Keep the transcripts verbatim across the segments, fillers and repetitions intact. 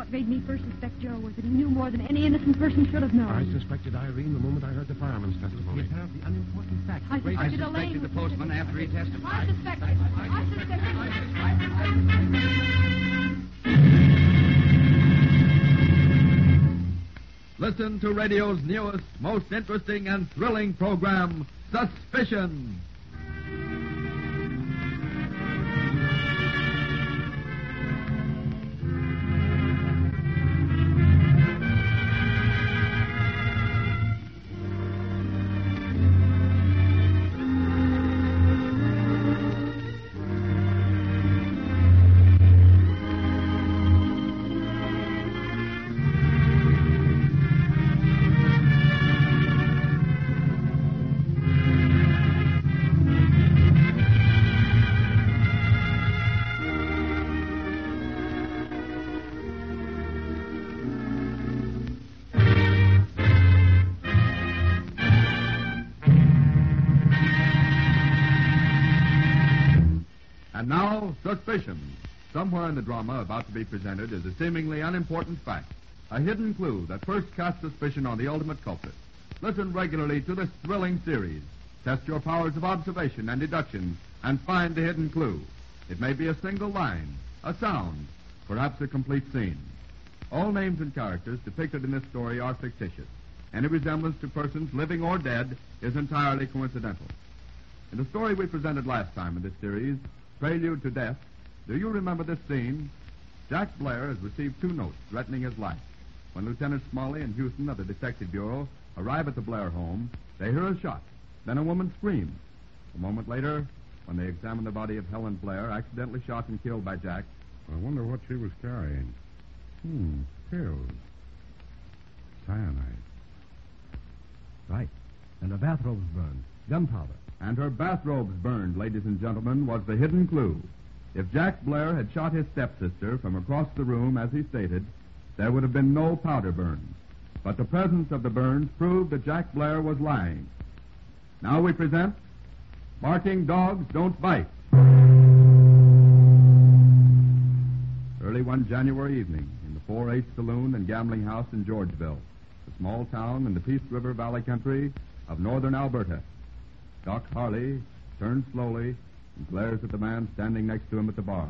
What made me first suspect Joe was that he knew more than any innocent person should have known. I suspected Irene the moment I heard the fireman's testimony. The apparently unimportant facts. I suspected, I suspected Elaine. the postman after he testified. I suspected. I suspected. Listen to radio's newest, most interesting and thrilling program, Suspicion. And now, suspicion. Somewhere in the drama about to be presented is a seemingly unimportant fact, a hidden clue that first casts suspicion on the ultimate culprit. Listen regularly to this thrilling series. Test your powers of observation and deduction and find the hidden clue. It may be a single line, a sound, perhaps a complete scene. All names and characters depicted in this story are fictitious. Any resemblance to persons living or dead is entirely coincidental. In the story we presented last time in this series, Prelude to Death, do you remember this scene? Jack Blair has received two notes threatening his life. When Lieutenant Smalley and Houston of the Detective Bureau arrive at the Blair home, they hear a shot. Then a woman screams. A moment later, when they examine the body of Helen Blair, accidentally shot and killed by Jack. I wonder what she was carrying. Hmm, pills. Cyanide. Right. And her bathrobe's burned. Gunpowder. And her bathrobes burned, ladies and gentlemen, was the hidden clue. If Jack Blair had shot his stepsister from across the room, as he stated, there would have been no powder burns. But the presence of the burns proved that Jack Blair was lying. Now we present Barking Dogs Don't Bite. Early one January evening in the four eight Saloon and Gambling House in Georgeville, a small town in the Peace River Valley country of northern Alberta. Doc Harley turns slowly and glares at the man standing next to him at the bar.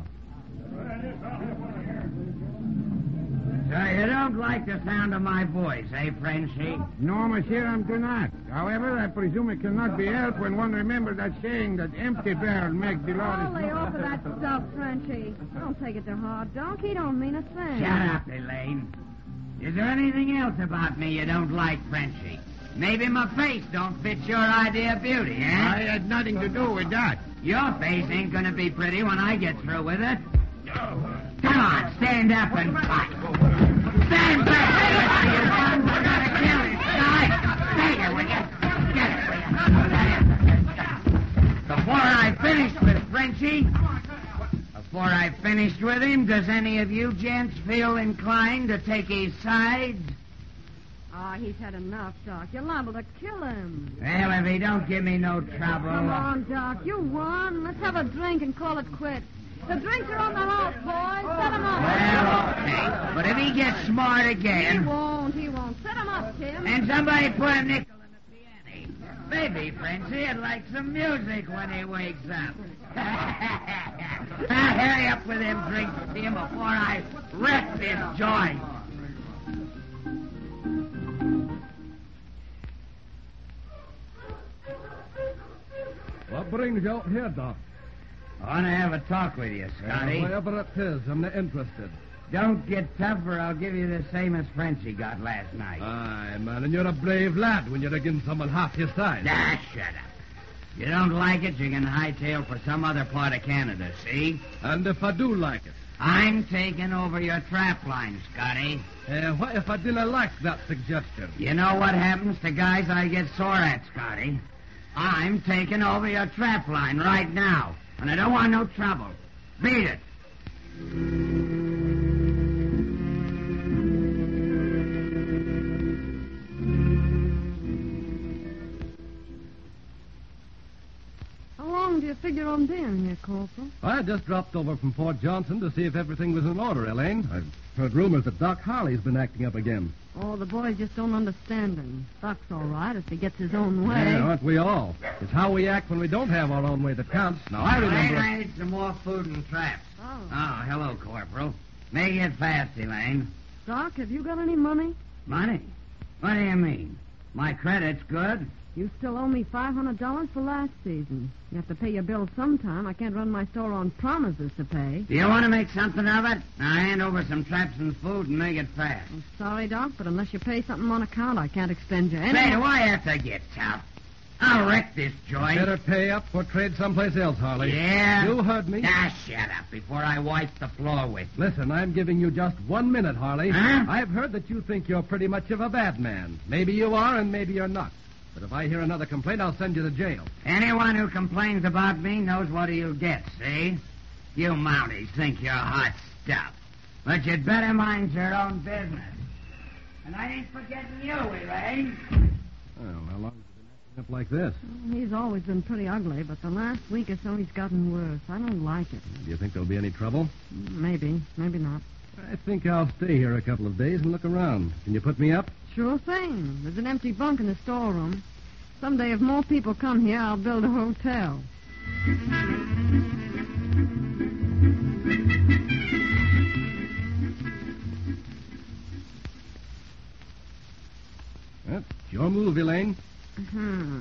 So you don't like the sound of my voice, eh, Frenchy? No, monsieur, I do not. However, I presume it cannot be helped when one remembers that saying that empty barrel make the Oh, loudest... lay off of that stuff, Frenchy. Don't take it to heart, Doc. He don't mean a thing. Shut up, Elaine. Is there anything else about me you don't like, Frenchy? Maybe my face don't fit your idea of beauty, eh? I had nothing to do with that. Your face ain't gonna be pretty when I get through with it. Come on, stand up and fight. Stand back! You guns are gonna kill this guy. Take it, will you? Get it, will you? Before I finish with Frenchy, before I finished with him, does any of you gents feel inclined to take his side? Ah, oh, he's had enough, Doc. You're liable to kill him. Well, if he don't give me no trouble... Come on, Doc. You won. Let's have a drink and call it quits. The drinks are on the house, boys. Set him up. Well, okay. But if he gets smart again... He won't. He won't. Set him up, Tim. And somebody put a nickel in the piano. Maybe, Frenchy, would like some music when he wakes up. Now, hurry up with them drinks, Tim, before I wreck this joint. What brings you out here, Doc? I want to have a talk with you, Scotty. Uh, whatever it is, I'm not interested. Don't get tough or I'll give you the same as Frenchy got last night. Aye, man, and you're a brave lad when you're against someone half your size. Ah, shut up. If you don't like it, you can hightail for some other part of Canada, see? And if I do like it? I'm taking over your trap line, Scotty. Uh, what if I didn't like that suggestion? You know what happens to guys I get sore at, Scotty? I'm taking over your trap line right now, and I don't want no trouble. Beat it. How long do you figure on being here, Corporal? I just dropped over from Fort Johnson to see if everything was in order, Elaine. I've heard rumors that Doc Harley's been acting up again. Oh, the boys just don't understand him. Doc's all right if he gets his own way. Yeah, aren't we all? It's how we act when we don't have our own way that counts. Now, I remember... Elaine, I need some more food and traps. Oh. Oh, hello, Corporal. Make it fast, Elaine. Doc, have you got any money? Money? What do you mean? My credit's good. You still owe me five hundred dollars for last season. You have to pay your bills sometime. I can't run my store on promises to pay. Do you want to make something of it? Now hand over some traps and food and make it fast. I'm sorry, Doc, but unless you pay something on account, I can't extend you any... Say, do I have to get tough? I'll wreck this joint. Better pay up or trade someplace else, Harley. Yeah? You heard me. Ah, shut up before I wipe the floor with you. Listen, I'm giving you just one minute, Harley. Huh? I've heard that you think you're pretty much of a bad man. Maybe you are, and maybe you're not. But if I hear another complaint, I'll send you to jail. Anyone who complains about me knows what he'll get, see? You Mounties think you're hot stuff. But you'd better mind your own business. And I ain't forgetting you, Elaine. Well, how long have you been acting up like this? He's always been pretty ugly, but the last week or so he's gotten worse. I don't like it. Do you think there'll be any trouble? Maybe, maybe not. I think I'll stay here a couple of days and look around. Can you put me up? Sure thing. There's an empty bunk in the storeroom. Someday, if more people come here, I'll build a hotel. That's your move, Elaine. Hmm.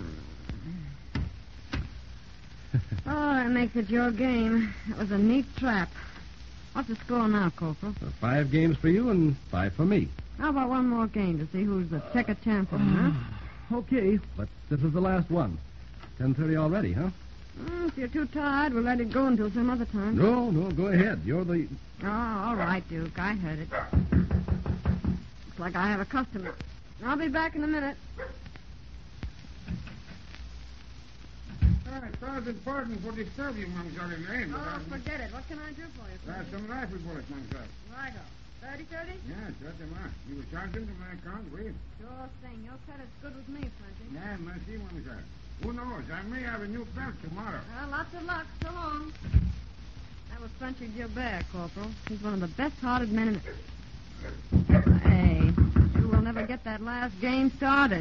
Oh, that makes it your game. That was a neat trap. What's the score now, Corporal? Uh, five games for you and five for me. How about one more game to see who's the checker champion, huh? Okay, but this is the last one. ten thirty already, huh? Mm, if you're too tired, we'll let it go until some other time. No, no, go ahead. You're the... Oh, all right, Duke. I heard it. Looks like I have a customer. I'll be back in a minute. A thousand pardons for disturbing you, Mamselle Elaine. Oh, forget it. What can I do for you, There's sir? some rifle bullets, Mamselle. Righto. Thirty, thirty? Yes, that's the man. You were charging to my account, oui? Sure thing. Your credit's good with me, Frenchie. Yeah, merci, Mamselle. Who knows? I may have a new belt tomorrow. Well, lots of luck. So long. That was Frenchie Gilbert, Corporal. He's one of the best-hearted men in the... Hey, you will never get that last game started.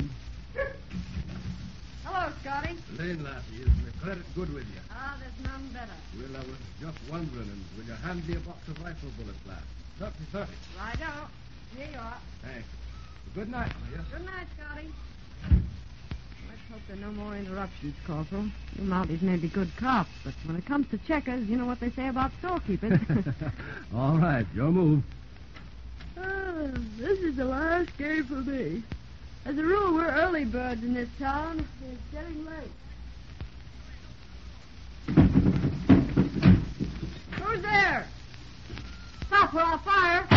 Hello, Scotty. Elaine, lassie, is the credit good with you? Ah, there's none better. Well, I was just wondering, and will you hand me a box of rifle bullets, lad? thirty, thirty. Righto. Here you are. Thanks. Good night, will you? Good night, Scotty. Let's hope there are no more interruptions, Corporal. You Mounties may be good cops, but when it comes to checkers, you know what they say about storekeepers. All right, your move. Oh, this is the last game for me. As a rule, we're early birds in this town. It's getting late. Who's there? Stop or I'll fire.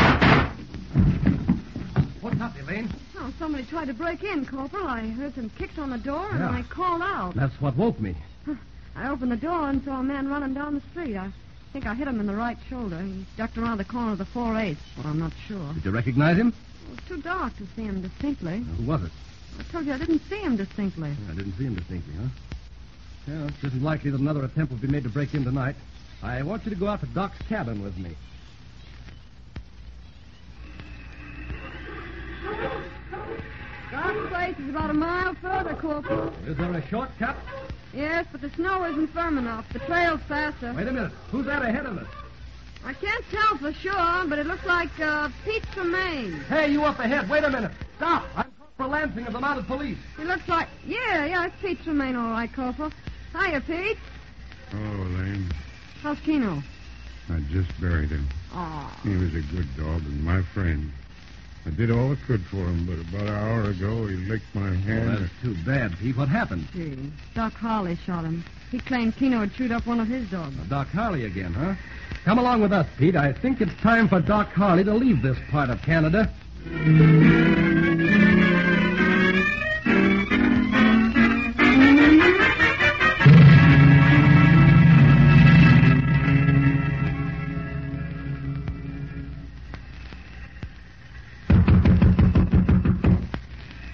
What's up, Elaine? Oh, somebody tried to break in, Corporal. I heard some kicks on the door, and Yeah. I called out. That's what woke me. I opened the door and saw a man running down the street. I think I hit him in the right shoulder. He ducked around the corner of the four eighths, but I'm not sure. Did you recognize him? It was too dark to see him distinctly. Who was it? I told you I didn't see him distinctly. I didn't see him distinctly, huh? Well, it isn't likely that another attempt will be made to break in tonight. I want you to go out to Doc's cabin with me. Doc's place is about a mile further, Corporal. Is there a shortcut? Yes, but the snow isn't firm enough. The trail's faster. Wait a minute. Who's that ahead of us? I can't tell for sure, but it looks like uh, Pete Tremaine. Hey, you up ahead. Wait a minute. Stop. I'm Corporal Lansing of the Mounted Police. He looks like... Yeah, yeah, it's Pete Tremaine, all right, Corporal. Hiya, Pete. Oh, Elaine, How's Keno? I just buried him. Oh. He was a good dog and my friend. I did all I could for him, but about an hour ago he licked my Oh, hand. that's too bad, Pete. What happened? Gee, Doc Harley shot him. He claimed Keno had chewed up one of his dogs. Doc Harley again, huh? Come along with us, Pete. I think it's time for Doc Harley to leave this part of Canada.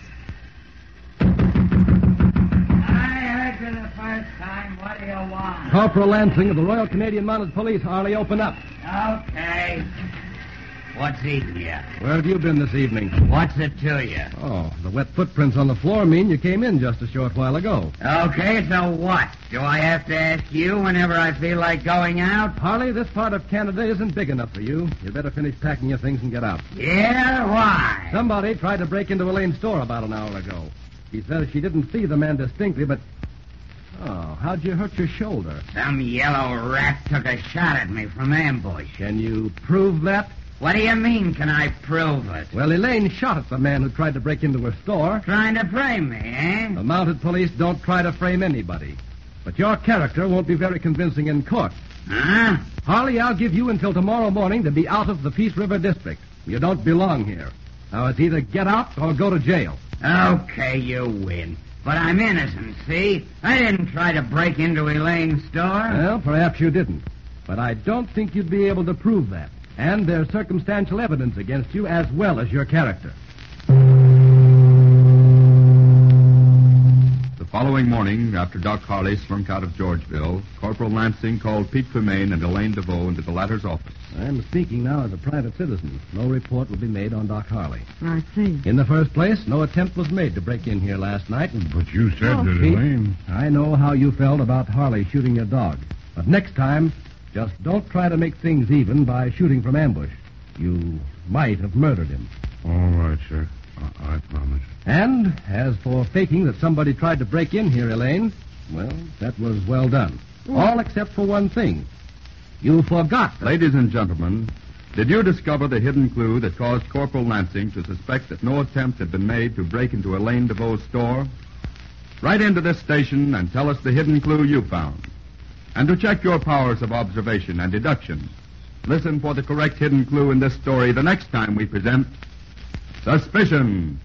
I heard you the first time. What do you want? Corporal Lansing of the Royal Canadian Mounted Police. Harley, open up. Okay. What's eating you? Where have you been this evening? What's it to you? Oh, the wet footprints on the floor mean you came in just a short while ago. Okay, so what? Do I have to ask you whenever I feel like going out? Harley, this part of Canada isn't big enough for you. You'd better finish packing your things and get out. Yeah, why? Somebody tried to break into Elaine's store about an hour ago. She says she didn't see the man distinctly, but... Oh, how'd you hurt your shoulder? Some yellow rat took a shot at me from ambush. Can you prove that? What do you mean, can I prove it? Well, Elaine shot at the man who tried to break into her store. Trying to frame me, eh? The mounted police don't try to frame anybody. But your character won't be very convincing in court. Huh? Harley, I'll give you until tomorrow morning to be out of the Peace River District. You don't belong here. Now, it's either get out or go to jail. Okay, you win. But I'm innocent, see? I didn't try to break into Elaine's store. Well, perhaps you didn't. But I don't think you'd be able to prove that. And there's circumstantial evidence against you as well as your character. The following morning, after Doc Harley slunk out of Georgeville, Corporal Lansing called Pete Tremaine and Elaine DeVoe into the latter's office. I'm speaking now as a private citizen. No report will be made on Doc Harley. I see. In the first place, no attempt was made to break in here last night. And But you said Oh, that Pete, Elaine... I know how you felt about Harley shooting your dog. But next time, just don't try to make things even by shooting from ambush. You might have murdered him. All right, sir. I, I promise. And as for faking that somebody tried to break in here, Elaine, well, that was well done. All except for one thing. You forgot. Ladies and gentlemen, did you discover the hidden clue that caused Corporal Lansing to suspect that no attempt had been made to break into Elaine DeVoe's store? Write into this station and tell us the hidden clue you found. And to check your powers of observation and deduction, listen for the correct hidden clue in this story the next time we present Suspicion.